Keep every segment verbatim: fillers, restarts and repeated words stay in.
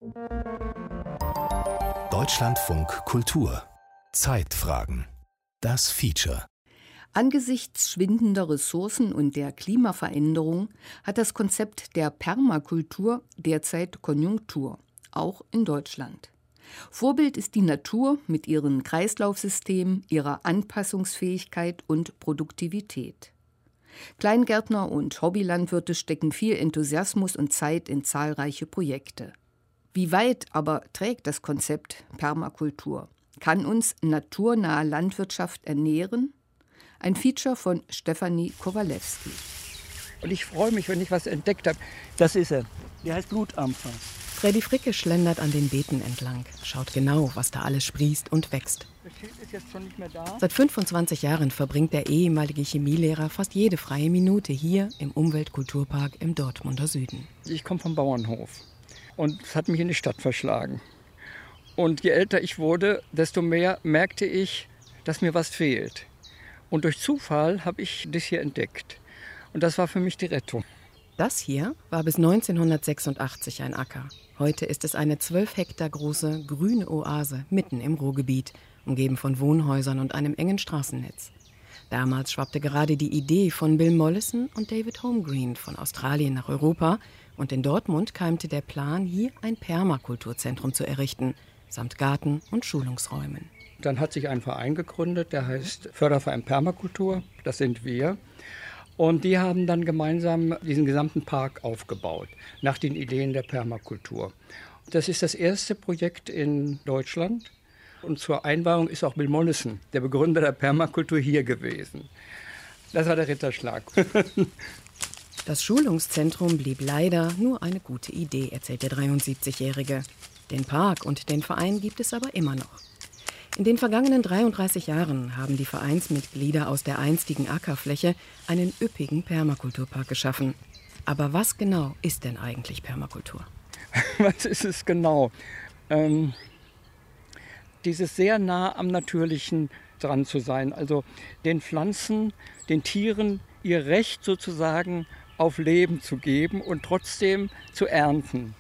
Deutschlandfunk Kultur. Zeitfragen. Das Feature. Angesichts schwindender Ressourcen und der Klimaveränderung hat das Konzept der Permakultur derzeit Konjunktur, auch in Deutschland. Vorbild ist die Natur mit ihren Kreislaufsystemen, ihrer Anpassungsfähigkeit und Produktivität. Kleingärtner und Hobbylandwirte stecken viel Enthusiasmus und Zeit in zahlreiche Projekte. Wie weit aber trägt das Konzept Permakultur? Kann uns naturnahe Landwirtschaft ernähren? Ein Feature von Stefanie Kowalewski. Und ich freue mich, wenn ich was entdeckt habe. Das ist er. Der heißt Blutampfer. Fredi Fricke schlendert an den Beeten entlang, schaut genau, was da alles sprießt und wächst. Das Schild ist jetzt schon nicht mehr da. Seit fünfundzwanzig Jahren verbringt der ehemalige Chemielehrer fast jede freie Minute hier im Umweltkulturpark im Dortmunder Süden. Ich komme vom Bauernhof und es hat mich in die Stadt verschlagen. Und je älter ich wurde, desto mehr merkte ich, dass mir was fehlt. Und durch Zufall habe ich das hier entdeckt. Und das war für mich die Rettung. Das hier war bis neunzehnhundertsechsundachtzig ein Acker. Heute ist es eine zwölf Hektar große grüne Oase mitten im Ruhrgebiet, umgeben von Wohnhäusern und einem engen Straßennetz. Damals schwappte gerade die Idee von Bill Mollison und David Holmgreen von Australien nach Europa und in Dortmund keimte der Plan, hier ein Permakulturzentrum zu errichten, samt Garten und Schulungsräumen. Dann hat sich ein Verein gegründet, der heißt Förderverein Permakultur, das sind wir. Und die haben dann gemeinsam diesen gesamten Park aufgebaut, nach den Ideen der Permakultur. Das ist das erste Projekt in Deutschland. Und zur Einweihung ist auch Bill Mollison, der Begründer der Permakultur, hier gewesen. Das war der Ritterschlag. Das Schulungszentrum blieb leider nur eine gute Idee, erzählt der dreiundsiebzigjährige. Den Park und den Verein gibt es aber immer noch. In den vergangenen dreiunddreißig Jahren haben die Vereinsmitglieder aus der einstigen Ackerfläche einen üppigen Permakulturpark geschaffen. Aber was genau ist denn eigentlich Permakultur? Was ist es genau? Ähm, dieses sehr nah am Natürlichen dran zu sein, also den Pflanzen, den Tieren ihr Recht sozusagen auf Leben zu geben und trotzdem zu ernten.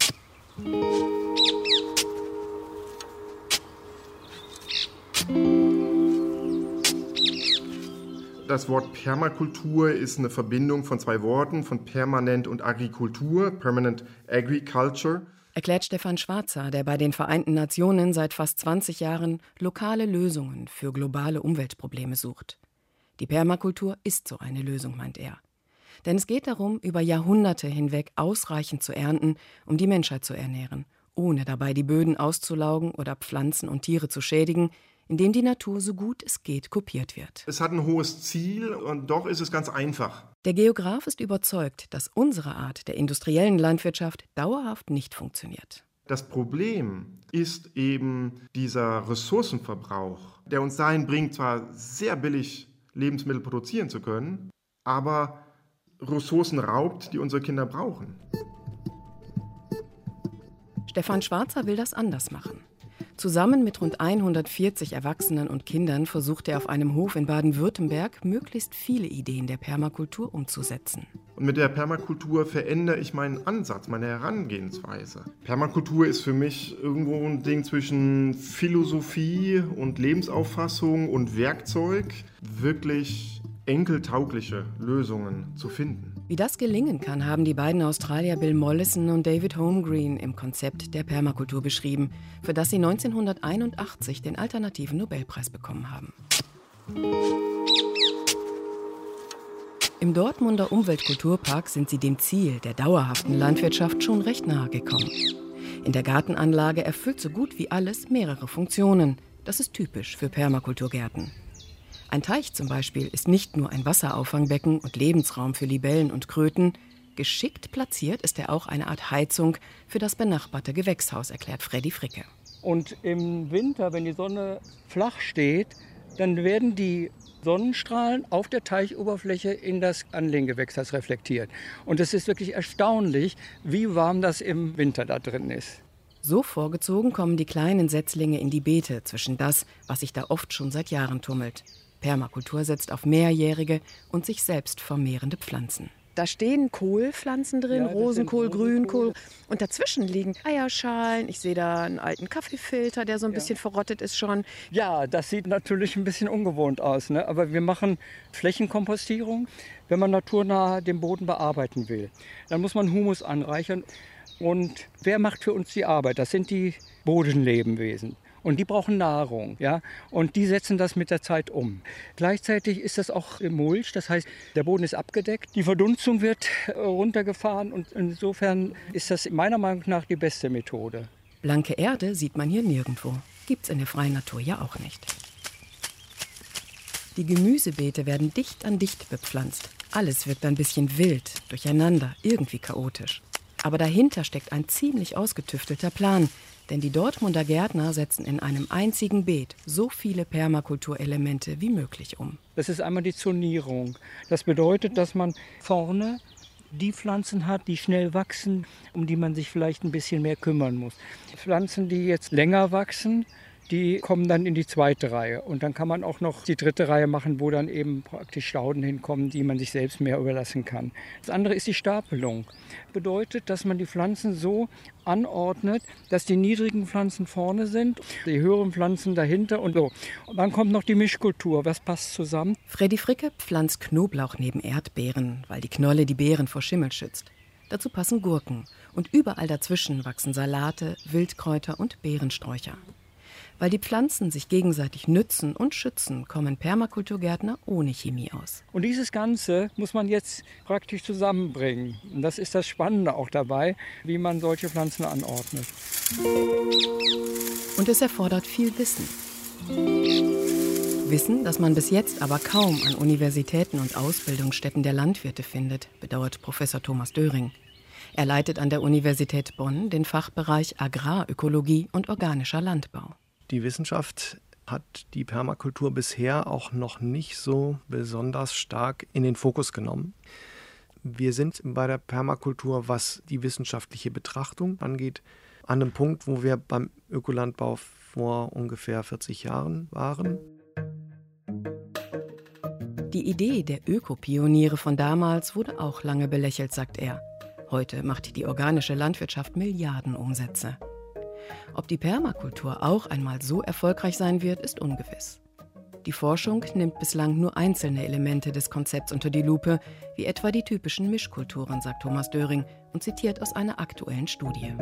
Das Wort Permakultur ist eine Verbindung von zwei Worten, von permanent und Agrikultur, Permanent Agriculture. Erklärt Stefan Schwarzer, der bei den Vereinten Nationen seit fast zwanzig Jahren lokale Lösungen für globale Umweltprobleme sucht. Die Permakultur ist so eine Lösung, meint er. Denn es geht darum, über Jahrhunderte hinweg ausreichend zu ernten, um die Menschheit zu ernähren, ohne dabei die Böden auszulaugen oder Pflanzen und Tiere zu schädigen, indem die Natur so gut es geht kopiert wird. Es hat ein hohes Ziel und doch ist es ganz einfach. Der Geograf ist überzeugt, dass unsere Art der industriellen Landwirtschaft dauerhaft nicht funktioniert. Das Problem ist eben dieser Ressourcenverbrauch, der uns dahin bringt, zwar sehr billig Lebensmittel produzieren zu können, aber Ressourcen raubt, die unsere Kinder brauchen. Stefan Schwarzer will das anders machen. Zusammen mit rund hundertvierzig Erwachsenen und Kindern versucht er auf einem Hof in Baden-Württemberg, möglichst viele Ideen der Permakultur umzusetzen. Und mit der Permakultur verändere ich meinen Ansatz, meine Herangehensweise. Permakultur ist für mich irgendwo ein Ding zwischen Philosophie und Lebensauffassung und Werkzeug, wirklich enkeltaugliche Lösungen zu finden. Wie das gelingen kann, haben die beiden Australier Bill Mollison und David Holmgreen im Konzept der Permakultur beschrieben, für das sie neunzehnhunderteinundachtzig den alternativen Nobelpreis bekommen haben. Im Dortmunder Umweltkulturpark sind sie dem Ziel der dauerhaften Landwirtschaft schon recht nahe gekommen. In der Gartenanlage erfüllt so gut wie alles mehrere Funktionen. Das ist typisch für Permakulturgärten. Ein Teich zum Beispiel ist nicht nur ein Wasserauffangbecken und Lebensraum für Libellen und Kröten. Geschickt platziert ist er auch eine Art Heizung für das benachbarte Gewächshaus, erklärt Fredi Fricke. Und im Winter, wenn die Sonne flach steht, dann werden die Sonnenstrahlen auf der Teichoberfläche in das Anlehngewächshaus reflektiert. Und es ist wirklich erstaunlich, wie warm das im Winter da drin ist. So vorgezogen kommen die kleinen Setzlinge in die Beete zwischen das, was sich da oft schon seit Jahren tummelt. Permakultur setzt auf mehrjährige und sich selbst vermehrende Pflanzen. Da stehen Kohlpflanzen drin, Ja, das Rosenkohl, sind Grünkohl. Rosenkohl. Und dazwischen liegen Eierschalen. Ich sehe da einen alten Kaffeefilter, der so ein Ja. bisschen verrottet ist schon. Ja, das sieht natürlich ein bisschen ungewohnt aus, ne? Aber wir machen Flächenkompostierung, wenn man naturnah den Boden bearbeiten will. Dann muss man Humus anreichern. Und wer macht für uns die Arbeit? Das sind die Bodenlebewesen. Und die brauchen Nahrung, ja, und die setzen das mit der Zeit um. Gleichzeitig ist das auch Mulch, das heißt, der Boden ist abgedeckt, die Verdunstung wird runtergefahren und insofern ist das meiner Meinung nach die beste Methode. Blanke Erde sieht man hier nirgendwo. Gibt's in der freien Natur ja auch nicht. Die Gemüsebeete werden dicht an dicht bepflanzt. Alles wirkt ein bisschen wild, durcheinander, irgendwie chaotisch. Aber dahinter steckt ein ziemlich ausgetüftelter Plan. Denn die Dortmunder Gärtner setzen in einem einzigen Beet so viele Permakulturelemente wie möglich um. Das ist einmal die Zonierung. Das bedeutet, dass man vorne die Pflanzen hat, die schnell wachsen, um die man sich vielleicht ein bisschen mehr kümmern muss. Pflanzen, die jetzt länger wachsen, die kommen dann in die zweite Reihe. Und dann kann man auch noch die dritte Reihe machen, wo dann eben praktisch Stauden hinkommen, die man sich selbst mehr überlassen kann. Das andere ist die Stapelung. Bedeutet, dass man die Pflanzen so anordnet, dass die niedrigen Pflanzen vorne sind, die höheren Pflanzen dahinter und so. Und dann kommt noch die Mischkultur. Was passt zusammen? Freddy Fricke pflanzt Knoblauch neben Erdbeeren, weil die Knolle die Beeren vor Schimmel schützt. Dazu passen Gurken. Und überall dazwischen wachsen Salate, Wildkräuter und Beerensträucher. Weil die Pflanzen sich gegenseitig nützen und schützen, kommen Permakulturgärtner ohne Chemie aus. Und dieses Ganze muss man jetzt praktisch zusammenbringen. Und das ist das Spannende auch dabei, wie man solche Pflanzen anordnet. Und es erfordert viel Wissen. Wissen, das man bis jetzt aber kaum an Universitäten und Ausbildungsstätten der Landwirte findet, bedauert Professor Thomas Döring. Er leitet an der Universität Bonn den Fachbereich Agrarökologie und organischer Landbau. Die Wissenschaft hat die Permakultur bisher auch noch nicht so besonders stark in den Fokus genommen. Wir sind bei der Permakultur, was die wissenschaftliche Betrachtung angeht, an einem Punkt, wo wir beim Ökolandbau vor ungefähr vierzig Jahren waren. Die Idee der Ökopioniere von damals wurde auch lange belächelt, sagt er. Heute macht die organische Landwirtschaft Milliardenumsätze. Ob die Permakultur auch einmal so erfolgreich sein wird, ist ungewiss. Die Forschung nimmt bislang nur einzelne Elemente des Konzepts unter die Lupe, wie etwa die typischen Mischkulturen, sagt Thomas Döring und zitiert aus einer aktuellen Studie.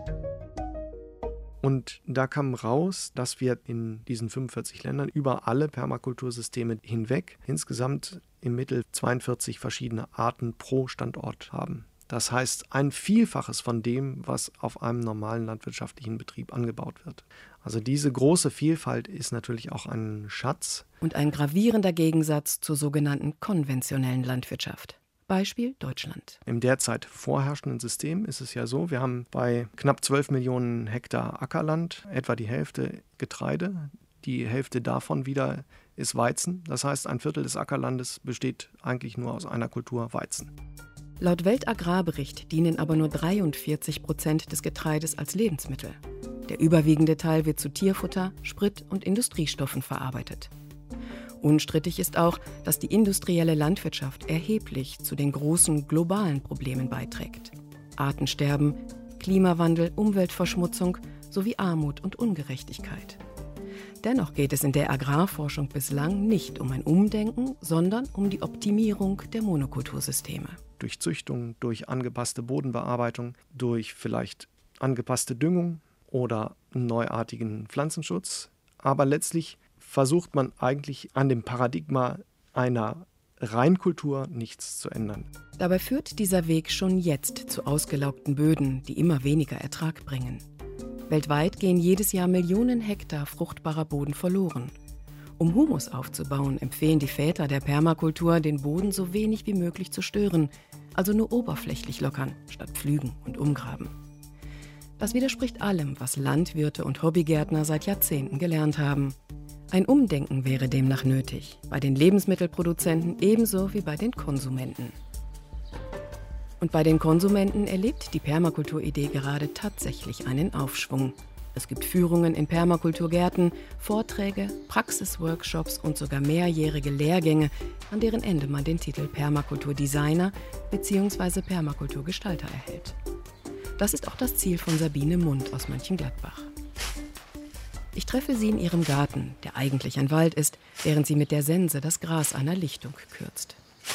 Und da kam raus, dass wir in diesen fünfundvierzig Ländern über alle Permakultursysteme hinweg insgesamt im Mittel zweiundvierzig verschiedene Arten pro Standort haben. Das heißt, ein Vielfaches von dem, was auf einem normalen landwirtschaftlichen Betrieb angebaut wird. Also diese große Vielfalt ist natürlich auch ein Schatz. Und ein gravierender Gegensatz zur sogenannten konventionellen Landwirtschaft. Beispiel Deutschland. Im derzeit vorherrschenden System ist es ja so, wir haben bei knapp zwölf Millionen Hektar Ackerland etwa die Hälfte Getreide. Die Hälfte davon wieder ist Weizen. Das heißt, ein Viertel des Ackerlandes besteht eigentlich nur aus einer Kultur Weizen. Laut Weltagrarbericht dienen aber nur dreiundvierzig Prozent des Getreides als Lebensmittel. Der überwiegende Teil wird zu Tierfutter, Sprit und Industriestoffen verarbeitet. Unstrittig ist auch, dass die industrielle Landwirtschaft erheblich zu den großen globalen Problemen beiträgt. Artensterben, Klimawandel, Umweltverschmutzung sowie Armut und Ungerechtigkeit. Dennoch geht es in der Agrarforschung bislang nicht um ein Umdenken, sondern um die Optimierung der Monokultursysteme. Durch Züchtung, durch angepasste Bodenbearbeitung, durch vielleicht angepasste Düngung oder neuartigen Pflanzenschutz. Aber letztlich versucht man eigentlich an dem Paradigma einer Reinkultur nichts zu ändern. Dabei führt dieser Weg schon jetzt zu ausgelaugten Böden, die immer weniger Ertrag bringen. Weltweit gehen jedes Jahr Millionen Hektar fruchtbarer Boden verloren. Um Humus aufzubauen, empfehlen die Väter der Permakultur, den Boden so wenig wie möglich zu stören, also nur oberflächlich lockern, statt pflügen und umgraben. Das widerspricht allem, was Landwirte und Hobbygärtner seit Jahrzehnten gelernt haben. Ein Umdenken wäre demnach nötig, bei den Lebensmittelproduzenten ebenso wie bei den Konsumenten. Und bei den Konsumenten erlebt die Permakulturidee gerade tatsächlich einen Aufschwung. Es gibt Führungen in Permakulturgärten, Vorträge, Praxisworkshops und sogar mehrjährige Lehrgänge, an deren Ende man den Titel Permakulturdesigner bzw. Permakulturgestalter erhält. Das ist auch das Ziel von Sabine Mund aus Mönchengladbach. Ich treffe sie in ihrem Garten, der eigentlich ein Wald ist, während sie mit der Sense das Gras einer Lichtung kürzt.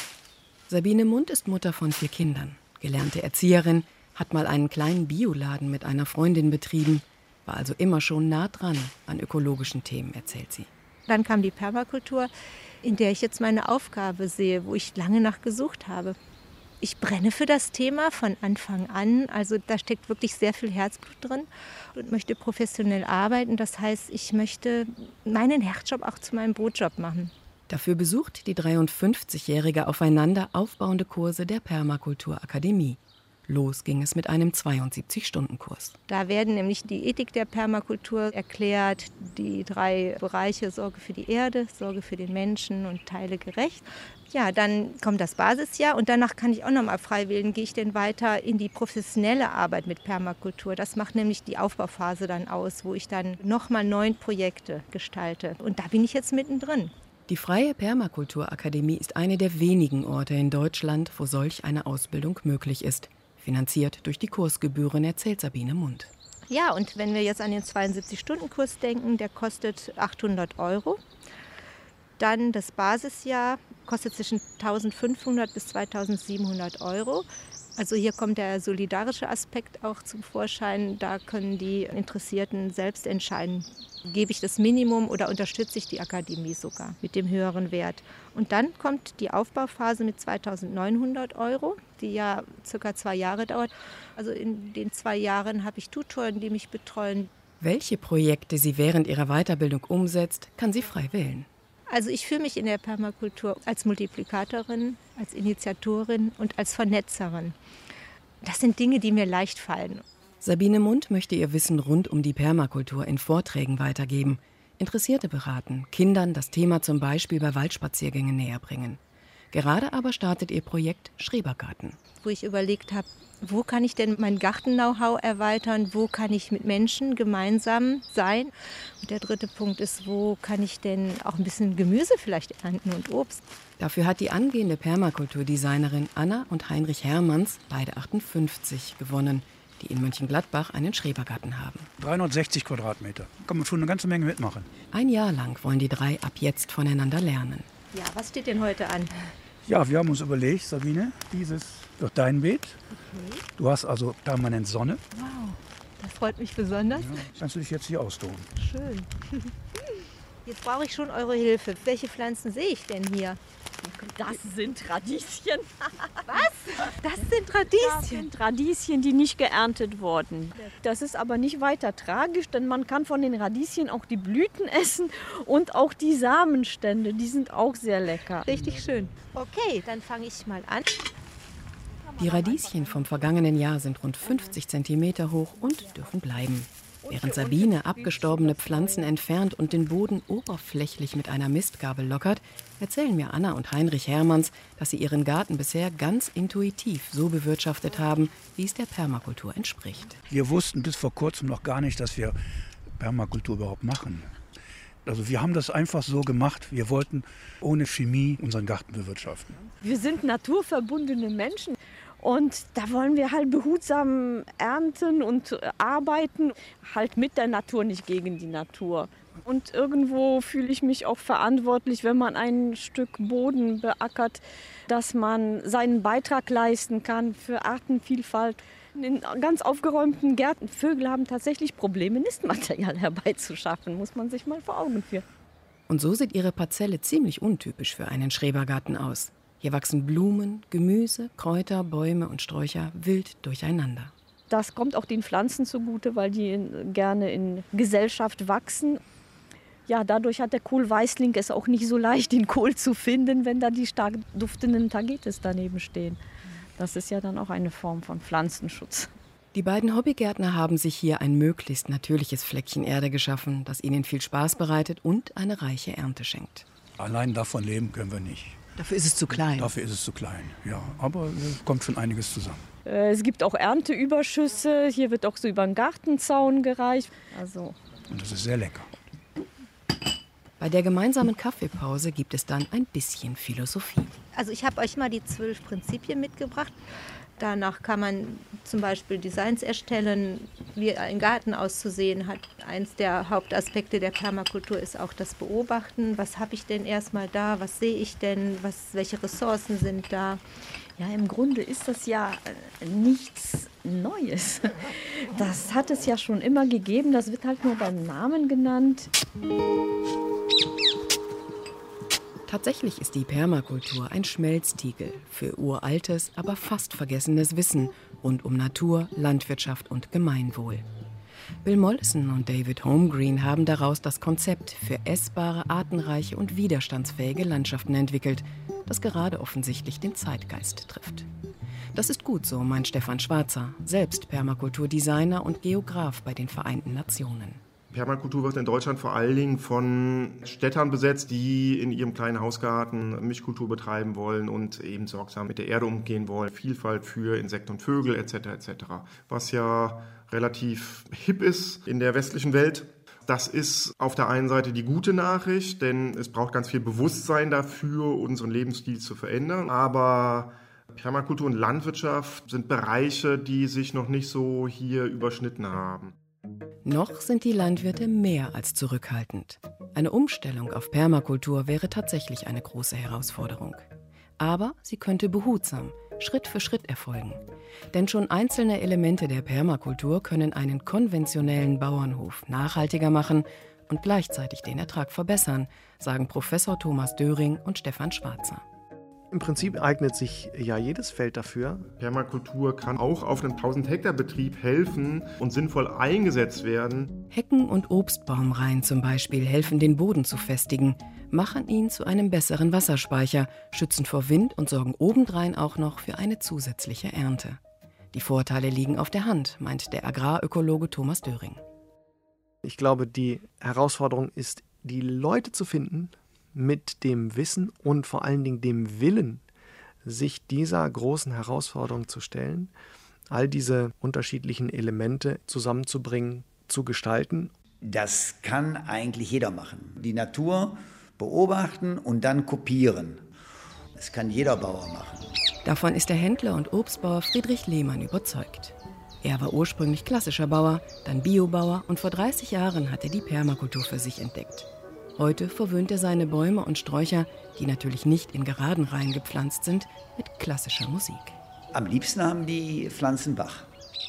Sabine Mund ist Mutter von vier Kindern, gelernte Erzieherin, hat mal einen kleinen Bioladen mit einer Freundin betrieben, war also immer schon nah dran an ökologischen Themen, erzählt sie. Dann kam die Permakultur, in der ich jetzt meine Aufgabe sehe, wo ich lange nach gesucht habe. Ich brenne für das Thema von Anfang an, also da steckt wirklich sehr viel Herzblut drin und möchte professionell arbeiten. Das heißt, ich möchte meinen Herzjob auch zu meinem Brotjob machen. Dafür besucht die dreiundfünfzigjährige aufeinander aufbauende Kurse der Permakulturakademie. Los ging es mit einem zweiundsiebzig-Stunden-Kurs. Da werden nämlich die Ethik der Permakultur erklärt, die drei Bereiche Sorge für die Erde, Sorge für den Menschen und Teile gerecht. Ja, dann kommt das Basisjahr und danach kann ich auch noch mal frei wählen, gehe ich denn weiter in die professionelle Arbeit mit Permakultur. Das macht nämlich die Aufbauphase dann aus, wo ich dann noch mal neun Projekte gestalte. Und da bin ich jetzt mittendrin. Die Freie Permakulturakademie ist eine der wenigen Orte in Deutschland, wo solch eine Ausbildung möglich ist. Finanziert durch die Kursgebühren, erzählt Sabine Mund. Ja, und wenn wir jetzt an den zweiundsiebzig-Stunden-Kurs denken, der kostet achthundert Euro. Dann das Basisjahr kostet zwischen eintausendfünfhundert bis zweitausendsiebenhundert Euro. Also hier kommt der solidarische Aspekt auch zum Vorschein. Da können die Interessierten selbst entscheiden, gebe ich das Minimum oder unterstütze ich die Akademie sogar mit dem höheren Wert. Und dann kommt die Aufbauphase mit zweitausendneunhundert Euro, die ja circa zwei Jahre dauert. Also in den zwei Jahren habe ich Tutoren, die mich betreuen. Welche Projekte sie während ihrer Weiterbildung umsetzt, kann sie frei wählen. Also ich fühle mich in der Permakultur als Multiplikatorin, als Initiatorin und als Vernetzerin. Das sind Dinge, die mir leicht fallen. Sabine Mund möchte ihr Wissen rund um die Permakultur in Vorträgen weitergeben, Interessierte beraten, Kindern das Thema zum Beispiel bei Waldspaziergängen näher bringen. Gerade aber startet ihr Projekt Schrebergarten. Wo ich überlegt habe, wo kann ich denn mein Garten-Know-how erweitern, wo kann ich mit Menschen gemeinsam sein. Und der dritte Punkt ist, wo kann ich denn auch ein bisschen Gemüse vielleicht ernten und Obst. Dafür hat die angehende Permakulturdesignerin Anna und Heinrich Hermanns, beide achtundfünfzig, gewonnen, die in Mönchengladbach einen Schrebergarten haben. dreihundertsechzig Quadratmeter. Kann man schon eine ganze Menge mitmachen. Ein Jahr lang wollen die drei ab jetzt voneinander lernen. Ja, was steht denn heute an? Ja, wir haben uns überlegt, Sabine, dieses wird dein Beet. Okay. Du hast also permanent Sonne. Wow, das freut mich besonders. Ja, kannst du dich jetzt hier austoben. Schön. Jetzt brauche ich schon eure Hilfe. Welche Pflanzen sehe ich denn hier? Das sind Radieschen. Was? Das sind Radieschen? Das sind Radieschen, die nicht geerntet wurden. Das ist aber nicht weiter tragisch, denn man kann von den Radieschen auch die Blüten essen und auch die Samenstände, die sind auch sehr lecker. Richtig schön. Okay, dann fange ich mal an. Die Radieschen vom vergangenen Jahr sind rund fünfzig Zentimeter hoch und dürfen bleiben. Während Sabine abgestorbene Pflanzen entfernt und den Boden oberflächlich mit einer Mistgabel lockert, erzählen mir Anna und Heinrich Hermanns, dass sie ihren Garten bisher ganz intuitiv so bewirtschaftet haben, wie es der Permakultur entspricht. Wir wussten bis vor kurzem noch gar nicht, dass wir Permakultur überhaupt machen. Also wir haben das einfach so gemacht. Wir wollten ohne Chemie unseren Garten bewirtschaften. Wir sind naturverbundene Menschen. Und da wollen wir halt behutsam ernten und arbeiten, halt mit der Natur, nicht gegen die Natur. Und irgendwo fühle ich mich auch verantwortlich, wenn man ein Stück Boden beackert, dass man seinen Beitrag leisten kann für Artenvielfalt. In ganz aufgeräumten Gärten, Vögel haben tatsächlich Probleme, Nistmaterial herbeizuschaffen, muss man sich mal vor Augen führen. Und so sieht ihre Parzelle ziemlich untypisch für einen Schrebergarten aus. Hier wachsen Blumen, Gemüse, Kräuter, Bäume und Sträucher wild durcheinander. Das kommt auch den Pflanzen zugute, weil die gerne in Gesellschaft wachsen. Ja, dadurch hat der Kohlweißling es auch nicht so leicht, den Kohl zu finden, wenn da die stark duftenden Tagetes daneben stehen. Das ist ja dann auch eine Form von Pflanzenschutz. Die beiden Hobbygärtner haben sich hier ein möglichst natürliches Fleckchen Erde geschaffen, das ihnen viel Spaß bereitet und eine reiche Ernte schenkt. Allein davon leben können wir nicht. Dafür ist es zu klein. Dafür ist es zu klein, ja. Aber es kommt schon einiges zusammen. Es gibt auch Ernteüberschüsse. Hier wird auch so über den Gartenzaun gereicht. Also. Und das ist sehr lecker. Bei der gemeinsamen Kaffeepause gibt es dann ein bisschen Philosophie. Also ich habe euch mal die zwölf Prinzipien mitgebracht. Danach kann man zum Beispiel Designs erstellen, wie ein Garten auszusehen hat. Eins der Hauptaspekte der Permakultur ist auch das Beobachten. Was habe ich denn erstmal da? Was sehe ich denn? Was, welche Ressourcen sind da? Ja, im Grunde ist das ja nichts Neues. Das hat es ja schon immer gegeben. Das wird halt nur beim Namen genannt. Tatsächlich ist die Permakultur ein Schmelztiegel für uraltes, aber fast vergessenes Wissen rund um Natur, Landwirtschaft und Gemeinwohl. Bill Mollison und David Holmgreen haben daraus das Konzept für essbare, artenreiche und widerstandsfähige Landschaften entwickelt, das gerade offensichtlich den Zeitgeist trifft. Das ist gut so, meint Stefan Schwarzer, selbst Permakulturdesigner und Geograf bei den Vereinten Nationen. Permakultur wird in Deutschland vor allen Dingen von Städtern besetzt, die in ihrem kleinen Hausgarten Mischkultur betreiben wollen und eben sorgsam mit der Erde umgehen wollen. Vielfalt für Insekten und Vögel et cetera et cetera. Was ja relativ hip ist in der westlichen Welt. Das ist auf der einen Seite die gute Nachricht, denn es braucht ganz viel Bewusstsein dafür, unseren Lebensstil zu verändern. Aber Permakultur und Landwirtschaft sind Bereiche, die sich noch nicht so hier überschnitten haben. Noch sind die Landwirte mehr als zurückhaltend. Eine Umstellung auf Permakultur wäre tatsächlich eine große Herausforderung. Aber sie könnte behutsam, Schritt für Schritt erfolgen. Denn schon einzelne Elemente der Permakultur können einen konventionellen Bauernhof nachhaltiger machen und gleichzeitig den Ertrag verbessern, sagen Professor Thomas Döring und Stefan Schwarzer. Im Prinzip eignet sich ja jedes Feld dafür. Permakultur kann auch auf einem tausend-Hektar-Betrieb helfen und sinnvoll eingesetzt werden. Hecken- und Obstbaumreihen zum Beispiel helfen, den Boden zu festigen, machen ihn zu einem besseren Wasserspeicher, schützen vor Wind und sorgen obendrein auch noch für eine zusätzliche Ernte. Die Vorteile liegen auf der Hand, meint der Agrarökologe Thomas Döring. Ich glaube, die Herausforderung ist, die Leute zu finden, mit dem Wissen und vor allen Dingen dem Willen, sich dieser großen Herausforderung zu stellen, all diese unterschiedlichen Elemente zusammenzubringen, zu gestalten. Das kann eigentlich jeder machen. Die Natur beobachten und dann kopieren. Das kann jeder Bauer machen. Davon ist der Händler und Obstbauer Friedrich Lehmann überzeugt. Er war ursprünglich klassischer Bauer, dann Biobauer und vor dreißig Jahren hat er die Permakultur für sich entdeckt. Heute verwöhnt er seine Bäume und Sträucher, die natürlich nicht in geraden Reihen gepflanzt sind, mit klassischer Musik. Am liebsten haben die Pflanzen Bach.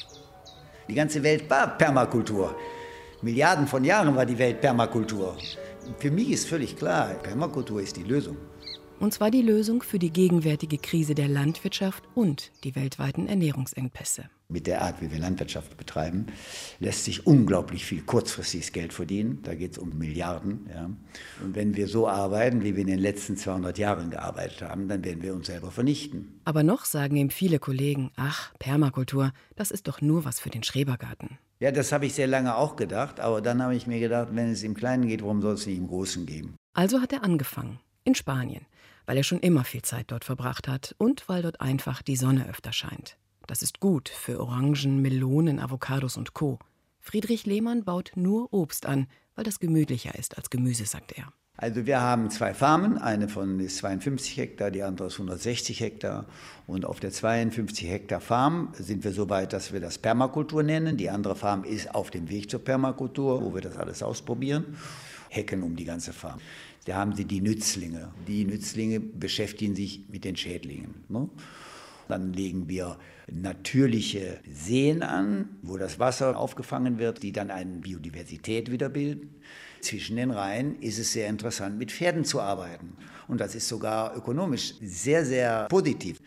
Die ganze Welt war Permakultur. Milliarden von Jahren war die Welt Permakultur. Für mich ist völlig klar, Permakultur ist die Lösung. Und zwar die Lösung für die gegenwärtige Krise der Landwirtschaft und die weltweiten Ernährungsengpässe. Mit der Art, wie wir Landwirtschaft betreiben, lässt sich unglaublich viel kurzfristiges Geld verdienen. Da geht es um Milliarden. Ja. Und wenn wir so arbeiten, wie wir in den letzten zweihundert Jahren gearbeitet haben, dann werden wir uns selber vernichten. Aber noch sagen ihm viele Kollegen, ach, Permakultur, das ist doch nur was für den Schrebergarten. Ja, das habe ich sehr lange auch gedacht. Aber dann habe ich mir gedacht, wenn es im Kleinen geht, warum soll es nicht im Großen geben? Also hat er angefangen, in Spanien, weil er schon immer viel Zeit dort verbracht hat und weil dort einfach die Sonne öfter scheint. Das ist gut für Orangen, Melonen, Avocados und Co. Friedrich Lehmann baut nur Obst an, weil das gemütlicher ist als Gemüse, sagt er. Also wir haben zwei Farmen, eine von ist zweiundfünfzig Hektar, die andere ist hundertsechzig Hektar. Und auf der zweiundfünfzig Hektar Farm sind wir so weit, dass wir das Permakultur nennen. Die andere Farm ist auf dem Weg zur Permakultur, wo wir das alles ausprobieren. Hecken um die ganze Farm. Da haben sie die Nützlinge. Die Nützlinge beschäftigen sich mit den Schädlingen. Ne? Dann legen wir natürliche Seen an, wo das Wasser aufgefangen wird, die dann eine Biodiversität wieder bilden. Zwischen den Reihen ist es sehr interessant, mit Pferden zu arbeiten. Und das ist sogar ökonomisch sehr, sehr positiv.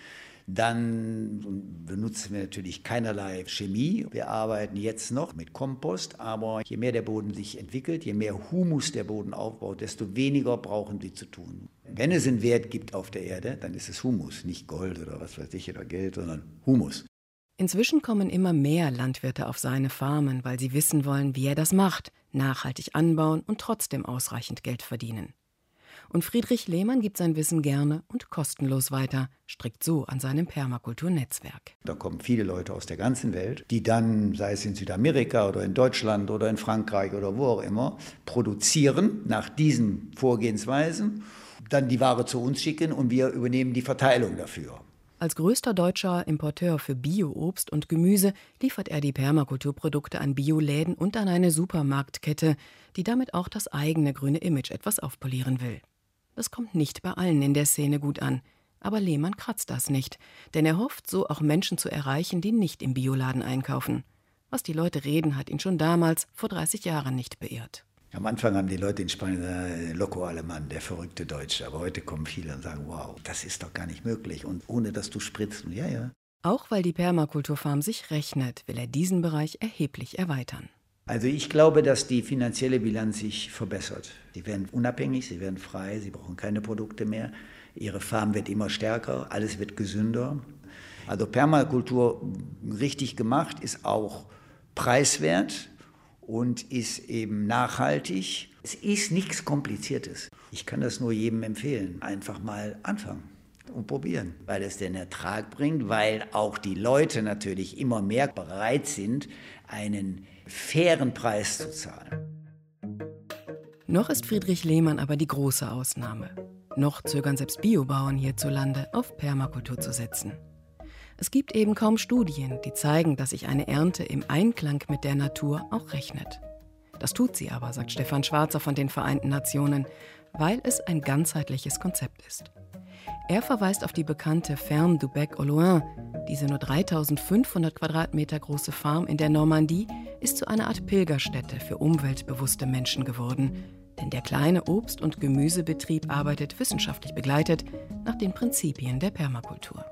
Dann benutzen wir natürlich keinerlei Chemie. Wir arbeiten jetzt noch mit Kompost, aber je mehr der Boden sich entwickelt, je mehr Humus der Boden aufbaut, desto weniger brauchen wir zu tun. Wenn es einen Wert gibt auf der Erde, dann ist es Humus, nicht Gold oder was weiß ich oder Geld, sondern Humus. Inzwischen kommen immer mehr Landwirte auf seine Farmen, weil sie wissen wollen, wie er das macht, nachhaltig anbauen und trotzdem ausreichend Geld verdienen. Und Friedrich Lehmann gibt sein Wissen gerne und kostenlos weiter, strickt so an seinem Permakulturnetzwerk. Da kommen viele Leute aus der ganzen Welt, die dann, sei es in Südamerika oder in Deutschland oder in Frankreich oder wo auch immer, produzieren nach diesen Vorgehensweisen, dann die Ware zu uns schicken und wir übernehmen die Verteilung dafür. Als größter deutscher Importeur für Bio-Obst und Gemüse liefert er die Permakulturprodukte an Bioläden und an eine Supermarktkette, die damit auch das eigene grüne Image etwas aufpolieren will. Das kommt nicht bei allen in der Szene gut an. Aber Lehmann kratzt das nicht, denn er hofft, so auch Menschen zu erreichen, die nicht im Bioladen einkaufen. Was die Leute reden, hat ihn schon damals, vor dreißig Jahren, nicht beirrt. Am Anfang haben die Leute in Spanien gesagt, Loco Alemann, der verrückte Deutsche. Aber heute kommen viele und sagen, wow, das ist doch gar nicht möglich. Und ohne, dass du spritzt. Und ja, ja. Auch weil die Permakulturfarm sich rechnet, will er diesen Bereich erheblich erweitern. Also ich glaube, dass die finanzielle Bilanz sich verbessert. Sie werden unabhängig, sie werden frei, sie brauchen keine Produkte mehr. Ihre Farm wird immer stärker, alles wird gesünder. Also Permakultur richtig gemacht ist auch preiswert und ist eben nachhaltig. Es ist nichts Kompliziertes. Ich kann das nur jedem empfehlen. Einfach mal anfangen und probieren, weil es den Ertrag bringt, weil auch die Leute natürlich immer mehr bereit sind, einen fairen Preis zu zahlen. Noch ist Friedrich Lehmann aber die große Ausnahme. Noch zögern selbst Biobauern hierzulande, auf Permakultur zu setzen. Es gibt eben kaum Studien, die zeigen, dass sich eine Ernte im Einklang mit der Natur auch rechnet. Das tut sie aber, sagt Stefan Schwarzer von den Vereinten Nationen, weil es ein ganzheitliches Konzept ist. Er verweist auf die bekannte Ferme du Bec au Loing. Diese nur dreitausendfünfhundert Quadratmeter große Farm in der Normandie ist zu einer Art Pilgerstätte für umweltbewusste Menschen geworden. Denn der kleine Obst- und Gemüsebetrieb arbeitet wissenschaftlich begleitet nach den Prinzipien der Permakultur.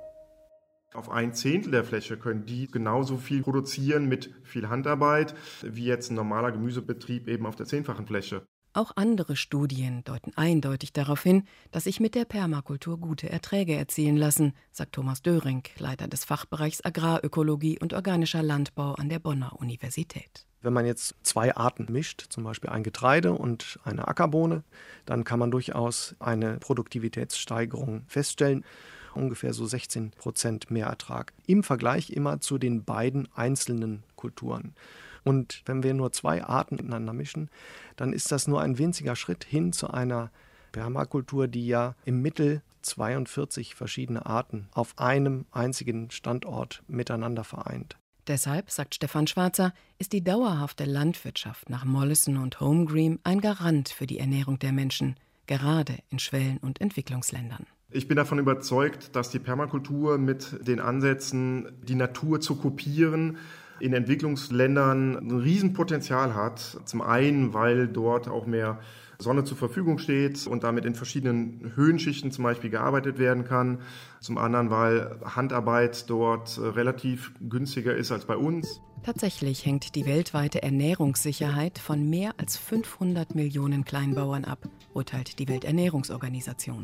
Auf ein Zehntel der Fläche können die genauso viel produzieren mit viel Handarbeit, wie jetzt ein normaler Gemüsebetrieb eben auf der zehnfachen Fläche. Auch andere Studien deuten eindeutig darauf hin, dass sich mit der Permakultur gute Erträge erzielen lassen, sagt Thomas Döring, Leiter des Fachbereichs Agrarökologie und organischer Landbau an der Bonner Universität. Wenn man jetzt zwei Arten mischt, zum Beispiel ein Getreide und eine Ackerbohne, dann kann man durchaus eine Produktivitätssteigerung feststellen. Ungefähr so sechzehn Prozent mehr Ertrag. Im Vergleich immer zu den beiden einzelnen Kulturen. Und wenn wir nur zwei Arten miteinander mischen, dann ist das nur ein winziger Schritt hin zu einer Permakultur, die ja im Mittel zweiundvierzig verschiedene Arten auf einem einzigen Standort miteinander vereint. Deshalb, sagt Stefan Schwarzer, ist die dauerhafte Landwirtschaft nach Mollison und Holmgreen ein Garant für die Ernährung der Menschen, gerade in Schwellen- und Entwicklungsländern. Ich bin davon überzeugt, dass die Permakultur mit den Ansätzen, die Natur zu kopieren, in Entwicklungsländern ein Riesenpotenzial hat. Zum einen, weil dort auch mehr Sonne zur Verfügung steht und damit in verschiedenen Höhenschichten zum Beispiel gearbeitet werden kann. Zum anderen, weil Handarbeit dort relativ günstiger ist als bei uns. Tatsächlich hängt die weltweite Ernährungssicherheit von mehr als fünfhundert Millionen Kleinbauern ab, urteilt die Welternährungsorganisation.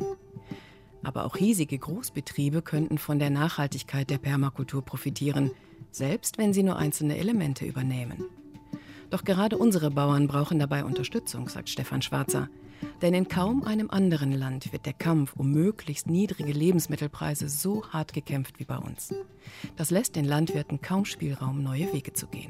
Aber auch riesige Großbetriebe könnten von der Nachhaltigkeit der Permakultur profitieren, selbst wenn sie nur einzelne Elemente übernehmen. Doch gerade unsere Bauern brauchen dabei Unterstützung, sagt Stefan Schwarzer. Denn in kaum einem anderen Land wird der Kampf um möglichst niedrige Lebensmittelpreise so hart gekämpft wie bei uns. Das lässt den Landwirten kaum Spielraum, neue Wege zu gehen.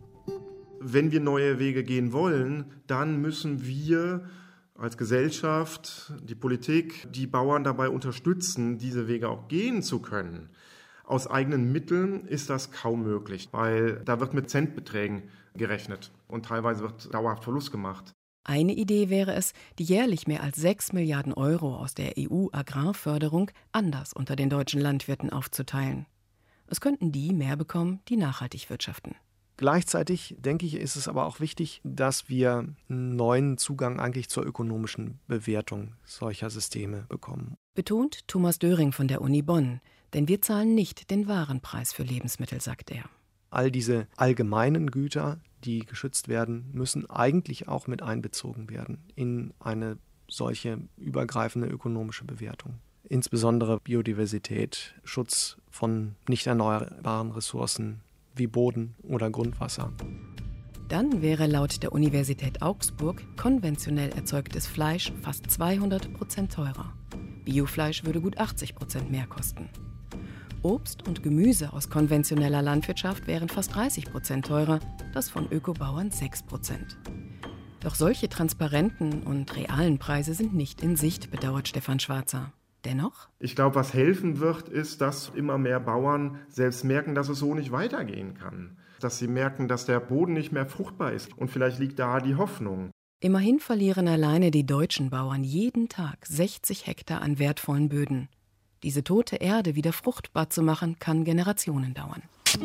Wenn wir neue Wege gehen wollen, dann müssen wir als Gesellschaft, die Politik, die Bauern dabei unterstützen, diese Wege auch gehen zu können. Aus eigenen Mitteln ist das kaum möglich, weil da wird mit Centbeträgen gerechnet und teilweise wird dauerhaft Verlust gemacht. Eine Idee wäre es, die jährlich mehr als sechs Milliarden Euro aus der E U-Agrarförderung anders unter den deutschen Landwirten aufzuteilen. Es könnten die mehr bekommen, die nachhaltig wirtschaften. Gleichzeitig, denke ich, ist es aber auch wichtig, dass wir einen neuen Zugang eigentlich zur ökonomischen Bewertung solcher Systeme bekommen. Betont Thomas Döring von der Uni Bonn. Denn wir zahlen nicht den Warenpreis für Lebensmittel, sagt er. All diese allgemeinen Güter, die geschützt werden, müssen eigentlich auch mit einbezogen werden in eine solche übergreifende ökonomische Bewertung. Insbesondere Biodiversität, Schutz von nicht erneuerbaren Ressourcen wie Boden oder Grundwasser. Dann wäre laut der Universität Augsburg konventionell erzeugtes Fleisch fast zweihundert Prozent teurer. Biofleisch würde gut achtzig Prozent mehr kosten. Obst und Gemüse aus konventioneller Landwirtschaft wären fast dreißig Prozent teurer, das von Ökobauern sechs Prozent. Doch solche transparenten und realen Preise sind nicht in Sicht, bedauert Stefan Schwarzer. Dennoch? Ich glaube, was helfen wird, ist, dass immer mehr Bauern selbst merken, dass es so nicht weitergehen kann. Dass sie merken, dass der Boden nicht mehr fruchtbar ist. Und vielleicht liegt da die Hoffnung. Immerhin verlieren alleine die deutschen Bauern jeden Tag sechzig Hektar an wertvollen Böden. Diese tote Erde wieder fruchtbar zu machen, kann Generationen dauern.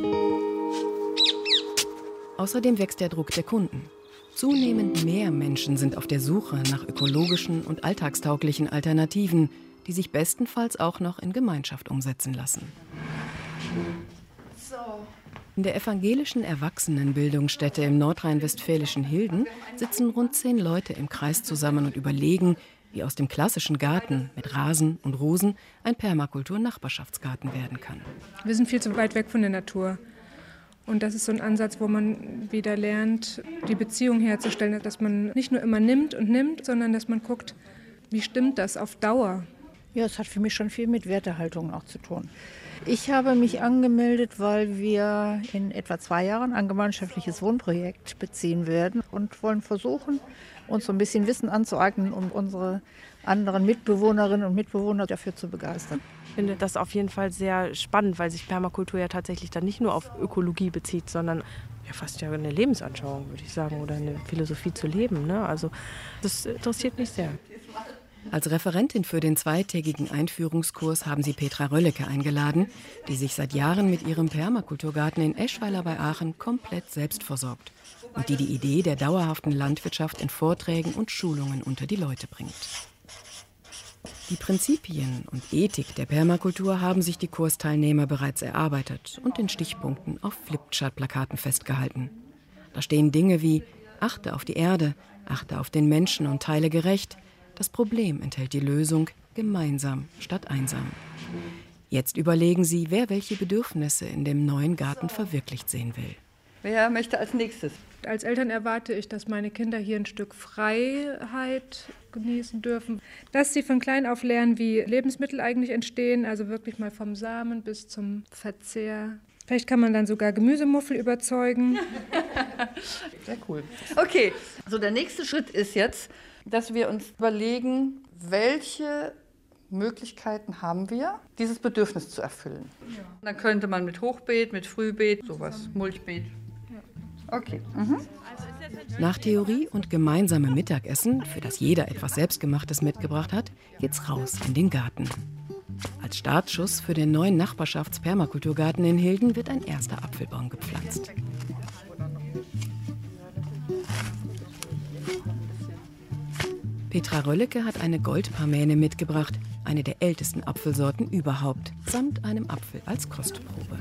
Außerdem wächst der Druck der Kunden. Zunehmend mehr Menschen sind auf der Suche nach ökologischen und alltagstauglichen Alternativen, die sich bestenfalls auch noch in Gemeinschaft umsetzen lassen. In der evangelischen Erwachsenenbildungsstätte im nordrhein-westfälischen Hilden sitzen rund zehn Leute im Kreis zusammen und überlegen, wie aus dem klassischen Garten mit Rasen und Rosen ein Permakultur-Nachbarschaftsgarten werden kann. Wir sind viel zu weit weg von der Natur. Und das ist so ein Ansatz, wo man wieder lernt, die Beziehung herzustellen, dass man nicht nur immer nimmt und nimmt, sondern dass man guckt, wie stimmt das auf Dauer? Ja, es hat für mich schon viel mit Wertehaltung auch zu tun. Ich habe mich angemeldet, weil wir in etwa zwei Jahren ein gemeinschaftliches Wohnprojekt beziehen werden und wollen versuchen, uns so ein bisschen Wissen anzueignen, um unsere anderen Mitbewohnerinnen und Mitbewohner dafür zu begeistern. Ich finde das auf jeden Fall sehr spannend, weil sich Permakultur ja tatsächlich dann nicht nur auf Ökologie bezieht, sondern ja fast ja eine Lebensanschauung, würde ich sagen, oder eine Philosophie zu leben. Ne? Also das interessiert mich sehr. Als Referentin für den zweitägigen Einführungskurs haben sie Petra Rölleke eingeladen, die sich seit Jahren mit ihrem Permakulturgarten in Eschweiler bei Aachen komplett selbst versorgt und die die Idee der dauerhaften Landwirtschaft in Vorträgen und Schulungen unter die Leute bringt. Die Prinzipien und Ethik der Permakultur haben sich die Kursteilnehmer bereits erarbeitet und in Stichpunkten auf Flipchart-Plakaten festgehalten. Da stehen Dinge wie: Achte auf die Erde, achte auf den Menschen und teile gerecht. Das Problem enthält die Lösung: gemeinsam statt einsam. Jetzt überlegen sie, wer welche Bedürfnisse in dem neuen Garten verwirklicht sehen will. Wer möchte als nächstes? Als Eltern erwarte ich, dass meine Kinder hier ein Stück Freiheit genießen dürfen. Dass sie von klein auf lernen, wie Lebensmittel eigentlich entstehen, also wirklich mal vom Samen bis zum Verzehr. Vielleicht kann man dann sogar Gemüsemuffel überzeugen. Sehr cool. Okay, also der nächste Schritt ist jetzt, dass wir uns überlegen, welche Möglichkeiten haben wir, dieses Bedürfnis zu erfüllen. Ja. Dann könnte man mit Hochbeet, mit Frühbeet, sowas, Mulchbeet. Okay. Mhm. Nach Theorie und gemeinsamem Mittagessen, für das jeder etwas Selbstgemachtes mitgebracht hat, geht's raus in den Garten. Als Startschuss für den neuen Nachbarschafts-Permakulturgarten in Hilden wird ein erster Apfelbaum gepflanzt. Petra Rölleke hat eine Goldparmäne mitgebracht, eine der ältesten Apfelsorten überhaupt, samt einem Apfel als Kostprobe.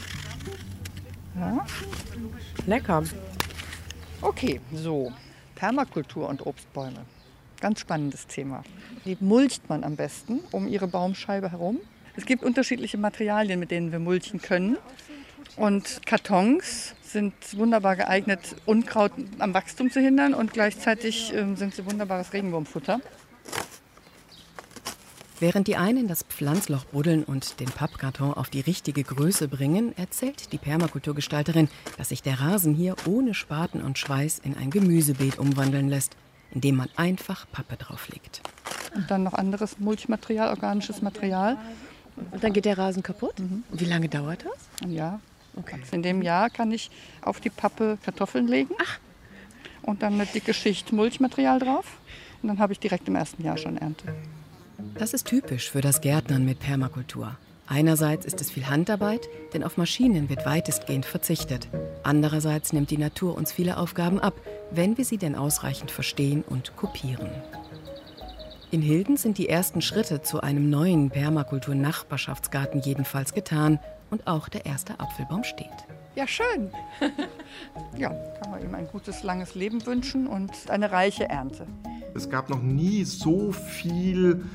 Ja. Lecker. Okay, so, Permakultur und Obstbäume. Ganz spannendes Thema. Die mulcht man am besten um ihre Baumscheibe herum. Es gibt unterschiedliche Materialien, mit denen wir mulchen können. Und Kartons sind wunderbar geeignet, Unkraut am Wachstum zu hindern, und gleichzeitig äh, sind sie wunderbares Regenwurmfutter. Während die einen das Pflanzloch buddeln und den Pappkarton auf die richtige Größe bringen, erzählt die Permakulturgestalterin, dass sich der Rasen hier ohne Spaten und Schweiß in ein Gemüsebeet umwandeln lässt, indem man einfach Pappe drauflegt. Und dann noch anderes Mulchmaterial, organisches Material. Und dann geht der Rasen kaputt? Mhm. Wie lange dauert das? Ein Jahr. Okay. In dem Jahr kann ich auf die Pappe Kartoffeln legen. Ach. Und dann eine dicke Schicht Mulchmaterial drauf. Und dann habe ich direkt im ersten Jahr schon Ernte. Das ist typisch für das Gärtnern mit Permakultur. Einerseits ist es viel Handarbeit, denn auf Maschinen wird weitestgehend verzichtet. Andererseits nimmt die Natur uns viele Aufgaben ab, wenn wir sie denn ausreichend verstehen und kopieren. In Hilden sind die ersten Schritte zu einem neuen Permakultur-Nachbarschaftsgarten jedenfalls getan und auch der erste Apfelbaum steht. Ja, schön. Ja, kann man ihm ein gutes, langes Leben wünschen und eine reiche Ernte. Es gab noch nie so viel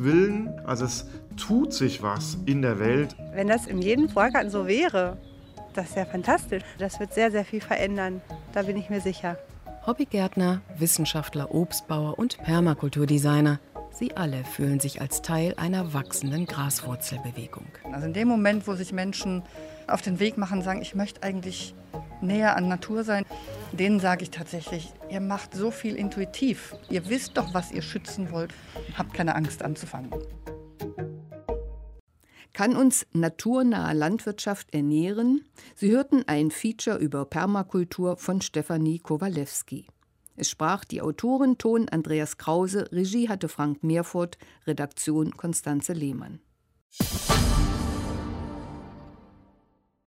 Veränderungswillen. Also es tut sich was in der Welt. Wenn das in jedem Vorgarten so wäre, Das ist ja fantastisch. Das wird sehr, sehr viel verändern. Da bin ich mir sicher. Hobbygärtner, Wissenschaftler, Obstbauer und Permakulturdesigner. Sie alle fühlen sich als Teil einer wachsenden Graswurzelbewegung. Also in dem Moment, wo sich Menschen auf den Weg machen und sagen, ich möchte eigentlich näher an Natur sein, denen sage ich tatsächlich, ihr macht so viel intuitiv. Ihr wisst doch, was ihr schützen wollt. Habt keine Angst anzufangen. Kann uns naturnahe Landwirtschaft ernähren? Sie hörten ein Feature über Permakultur von Stefanie Kowalewski. Es sprach die Autorin, Ton Andreas Krause, Regie hatte Frank Meerfurt, Redaktion Konstanze Lehmann.